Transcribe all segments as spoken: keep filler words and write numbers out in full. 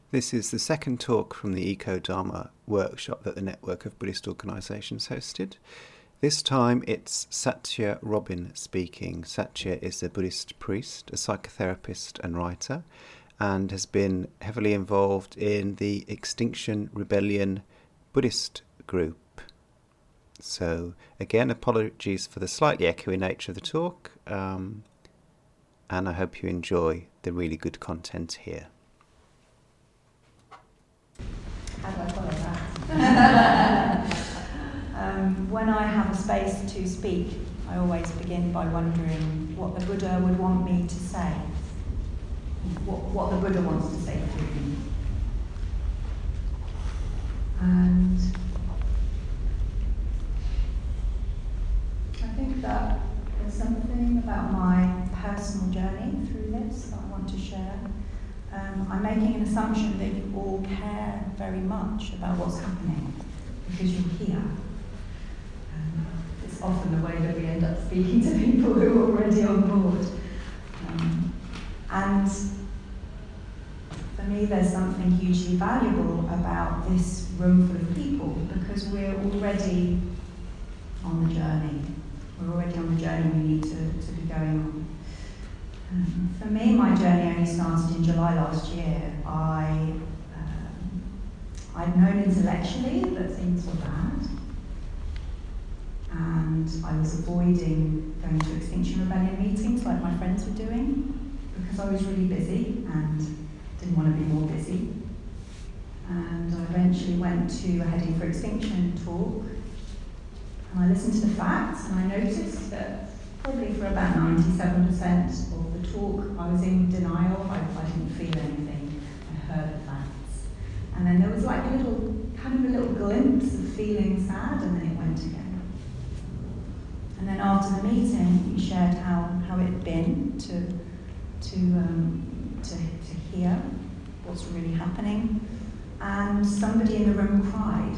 This is the second talk from the Eco-Dharma workshop that the network of Buddhist organisations hosted. This time it's Satya Robin speaking. Satya is a Buddhist priest, a psychotherapist and writer, and has been heavily involved in the Extinction Rebellion Buddhist group. So again, apologies for the slightly echoey nature of the talk, um, and I hope you enjoy the really good content here. How do I follow that? um, when I have a space to speak, I always begin by wondering what the Buddha would want me to say. What, what the Buddha wants to say to me. And I think that there's something about my personal journey through this that I want to share. Um, I'm making an assumption that you all care very much about what's happening because you're here. Um, it's often the way that we end up speaking to people who are already on board. Um, and for me, there's something hugely valuable about this room full of people because we're already on the journey. We're already on the journey we need to, to be going on. Um, for me, my journey only started in July last year. I, um, I'd known intellectually that things were bad, and I was avoiding going to Extinction Rebellion meetings like my friends were doing because I was really busy and didn't want to be more busy. And I eventually went to a Heading for Extinction talk, and I listened to the facts, and I noticed that probably for about ninety-seven percent of the talk, I was in denial. I, I didn't feel anything. I heard the facts. And then there was like a little, kind of a little glimpse of feeling sad, and then it went again. And then after the meeting, we shared how, how it'd been to, to, um, to, to hear what's really happening. And somebody in the room cried.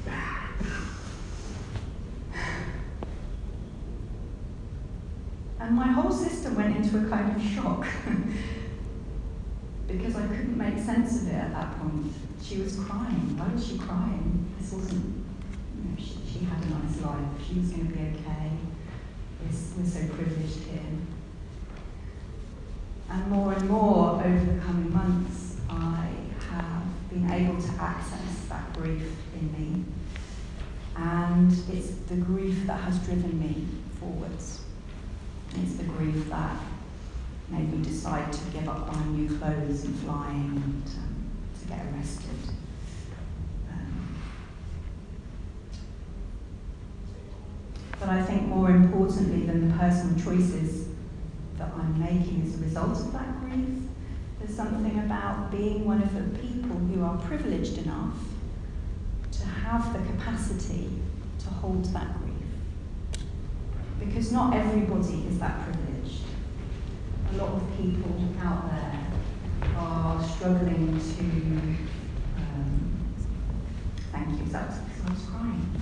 And my whole system went into a kind of shock because I couldn't make sense of it at that point. She was crying. Why was she crying? This wasn't, you know, she, she had a nice life. She was going to be okay. We're, we're so privileged here. And more and more over the coming months, I have been able to access that grief in me. And it's the grief that has driven me forwards. It's the grief that made me decide to give up buying new clothes and flying and um, to get arrested. Um, but I think more importantly than the personal choices that I'm making as a result of that grief, there's something about being one of the people who are privileged enough to have the capacity to hold that grief. Because not everybody is that privileged. A lot of people out there are struggling to, um, thank you, that was because I was crying.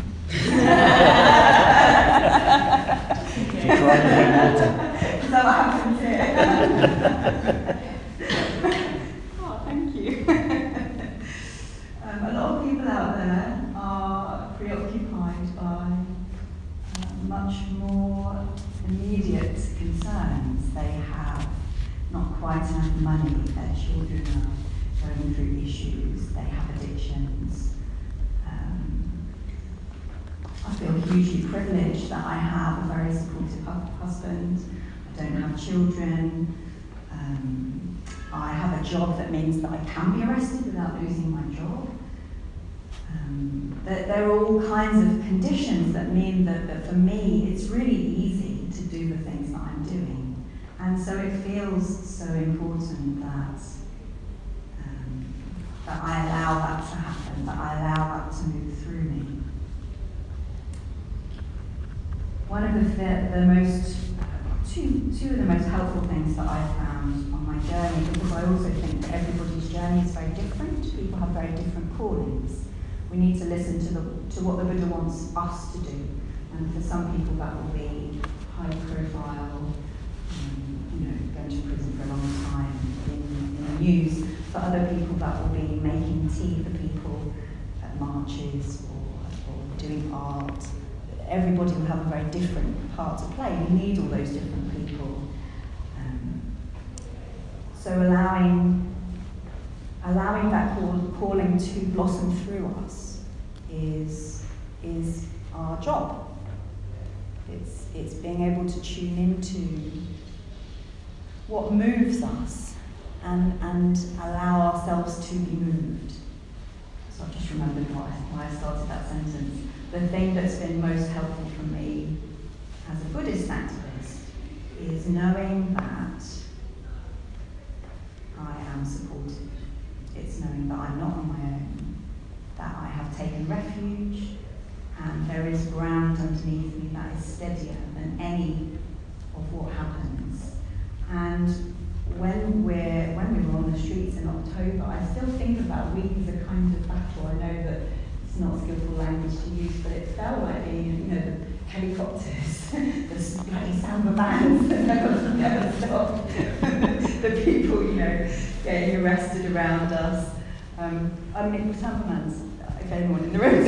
Is that what happens here? Oh, thank you. um, a lot of people out there are preoccupied by much more immediate concerns. They have not quite enough money, their children are going through issues, they have addictions. Um, I feel hugely privileged that I have a very supportive husband, I don't have children, um, I have a job that means that I can be arrested without losing my job. Um, that there are all kinds of conditions that mean that, that for me it's really easy to do the things that I'm doing. And so it feels so important that, um, that I allow that to happen, that I allow that to move through me. One of the, the, the most, two, two of the most helpful things that I've found on my journey, because I also think that everybody's journey is very different, people have very different callings. We need to listen to the to what the Buddha wants us to do, and for some people that will be high profile, um, you know, going to prison for a long time in, in the news. For for other people that will be making tea for people at marches or, or doing art. Everybody will have a very different part to play. We need all those different people. Um, so allowing, allowing that call, calling to blossom through us is, is our job. It's, it's being able to tune into what moves us and, and allow ourselves to be moved. So I've just remembered why, why I started that sentence. The thing that's been most helpful for me as a Buddhist activist is knowing that I am supported. It's knowing that I'm not on my own, that I have taken refuge, and there is ground underneath me that is steadier than any of what happens. And when we're when we were on the streets in October, I still think about week as a kind of battle. I know that it's not skillful language to use, but it felt like being, you know, the helicopters, the bloody samba bands that never, never stopped, the people, you know, getting arrested around us. Um, I mean, samba bands, if anyone in the room.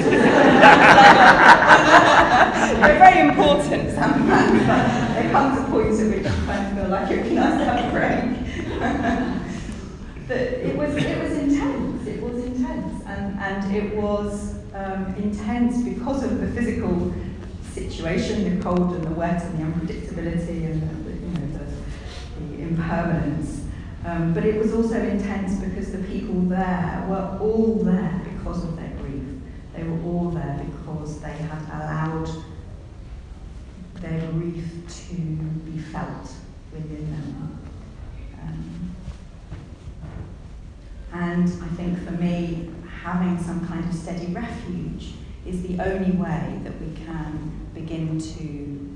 They're very important, samba bands, but there comes a point at which you kind of feel like it would be nice to have a break. But it was it was intense. It was intense, and and it was um, intense because of the physical situation, the cold and the wet and the unpredictability and the, you know, the, the impermanence. Um, but it was also intense because the people there were all there because of their grief. They were all there because they had allowed their grief to be felt within them. Um, and I think for me, having some kind of steady refuge is the only way that we can begin to,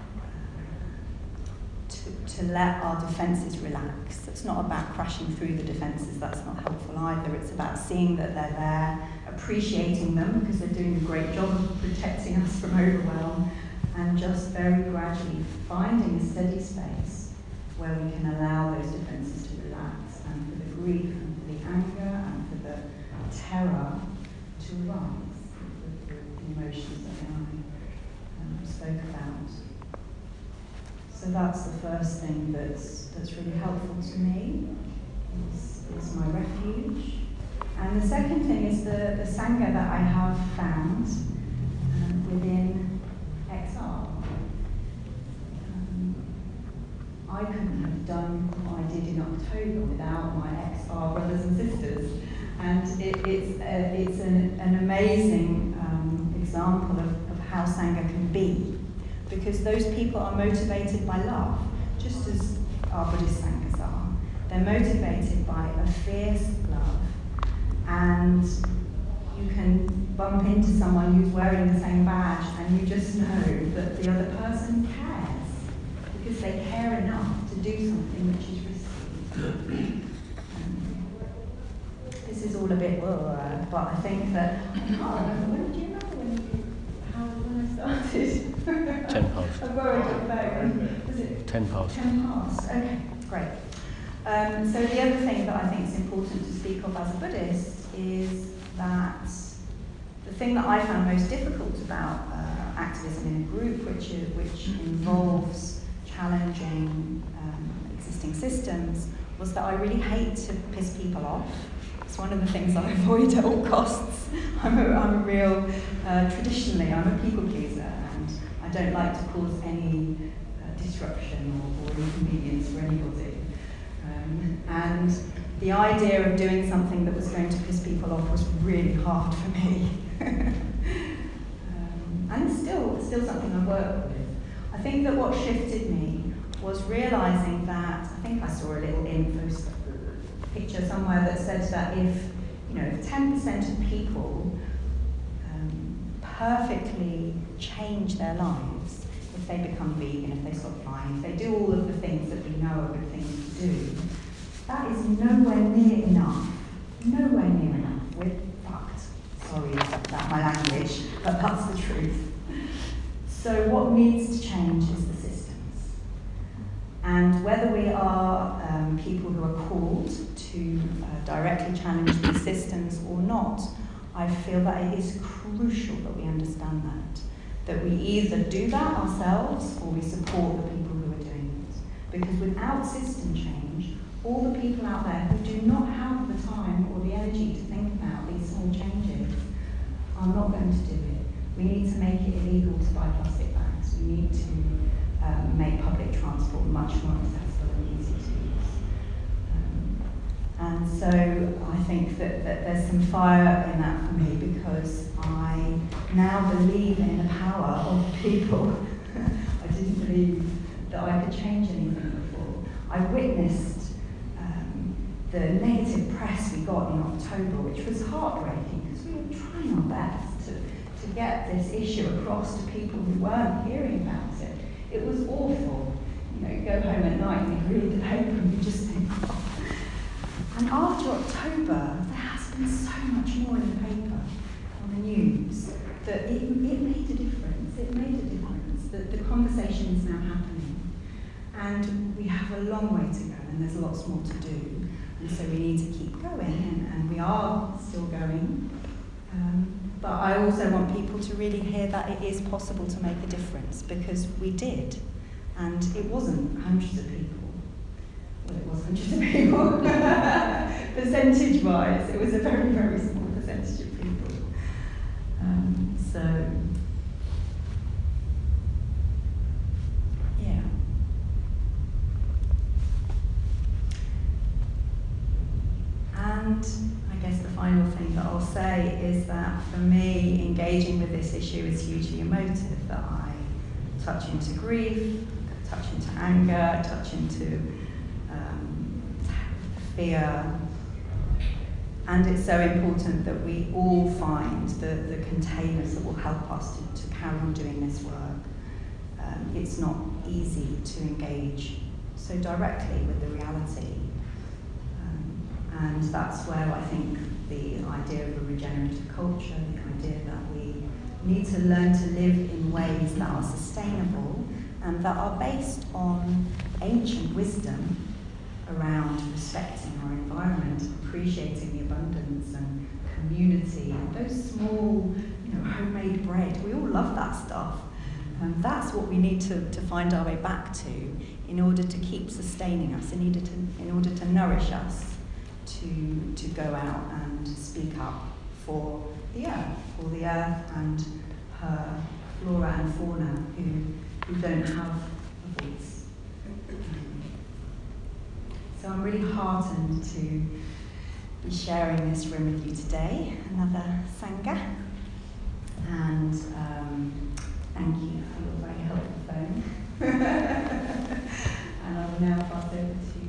uh, to, to let our defences relax. It's not about crashing through the defences, that's not helpful either. It's about seeing that they're there, appreciating them because they're doing a great job of protecting us from overwhelm, and just very gradually finding a steady space where we can allow those defences to relax, and for the grief and for the anger and for the terror to rise, the, the emotions that I um, spoke about. So that's the first thing that's that's really helpful to me, is, is my refuge. And the second thing is the, the Sangha that I have found um, within X R. Um, I couldn't have done what I did in October without my X R brothers and sisters. And it, it's, uh, it's an, an amazing um, example of, of how Sangha can be, because those people are motivated by love, just as our Buddhist Sanghas are. They're motivated by a fierce love, and you can bump into someone who's wearing the same badge and you just know that the other person cares, because they care enough to do something which is risky. This is all a bit, uh, but I think that, I can't remember, when do you remember when, you, how, when I started? Ten past. I've worried about, was it? Ten past. Ten past, okay, great. Um, so the other thing that I think is important to speak of as a Buddhist is that the thing that I found most difficult about uh, activism in a group, which, is, which involves challenging um, existing systems, was that I really hate to piss people off. It's one of the things I avoid at all costs. I'm a, I'm a real, uh, traditionally, I'm a people pleaser, and I don't like to cause any uh, disruption or, or inconvenience for anybody. Um, and the idea of doing something that was going to piss people off was really hard for me. um, and it's still, still something I work with. I think that what shifted me was realising that, I think I saw a little info picture somewhere that said that if, you know, if ten percent of people um, perfectly change their lives, if they become vegan, if they stop flying, if they do all of the things that we know are good things to do, that is nowhere near enough. Nowhere near enough. We're fucked. Sorry about my language, but that's the truth. So what needs to change is the systems. And whether we are um, people who are called to uh, directly challenge these systems or not, I feel that it is crucial that we understand that. That we either do that ourselves or we support the people who are doing it. Because without system change, all the people out there who do not have the time or the energy to think about these small changes are not going to do it. We need to make it illegal to buy plastic bags. We need to um, make public transport much more accessible and easy to use. Um, and so I think that, that there's some fire in that for me, because I now believe in the power of people. I didn't believe that I could change anything before. I witnessed um, the negative press we got in October, which was heartbreaking, because we were trying our best to, to get this issue across to people who weren't hearing about it. It was awful. You know, you go home at night and you read the paper and you just think, oh. And after October, there has been so much more in the paper, on the news, that it, it made a difference. It made a difference. The, the conversation is now happening. And we have a long way to go, and there's lots more to do. And so we need to keep going, and, and we are still going. Um, but I also want people to really hear that it is possible to make a difference, because we did. And it wasn't hundreds of people. Well, it was hundreds of people. Percentage-wise, it was a very, very small percentage of people. Um, so, yeah. And I guess the final thing that I'll say is that for me, engaging with this issue is hugely emotive, that I touch into grief, touch into anger, touch into um, fear. And it's so important that we all find the, the containers that will help us to, to carry on doing this work. Um, it's not easy to engage so directly with the reality. Um, and that's where I think the idea of a regenerative culture, the idea that we need to learn to live in ways that are sustainable and that are based on ancient wisdom around respecting our environment, appreciating the abundance and community, and those small, you know, homemade bread. We all love that stuff. And that's what we need to, to find our way back to in order to keep sustaining us, in order to, in order to nourish us, to, to go out and speak up for the earth, for the earth and her flora and fauna who, who don't have a voice. So I'm really heartened to be sharing this room with you today, another Sangha. And um, thank you for your very helpful phone. And I will now pass over to